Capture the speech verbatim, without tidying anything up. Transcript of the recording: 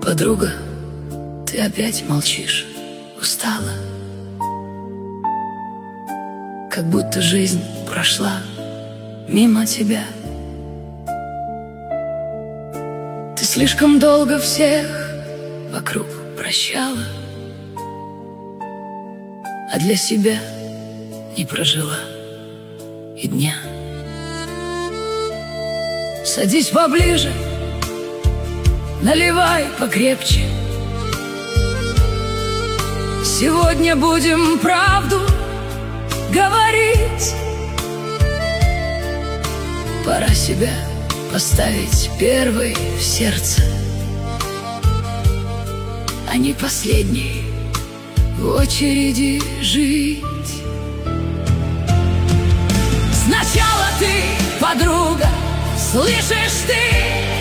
Подруга, ты опять молчишь, устала, как будто жизнь прошла мимо тебя. Ты слишком долго всех вокруг прощала, а для себя не прожила и дня. Садись поближе, наливай покрепче. Сегодня будем правду говорить. Пора себя поставить первой в сердце, а не последней в очереди жить. Сначала ты, подруга, слышишь ты?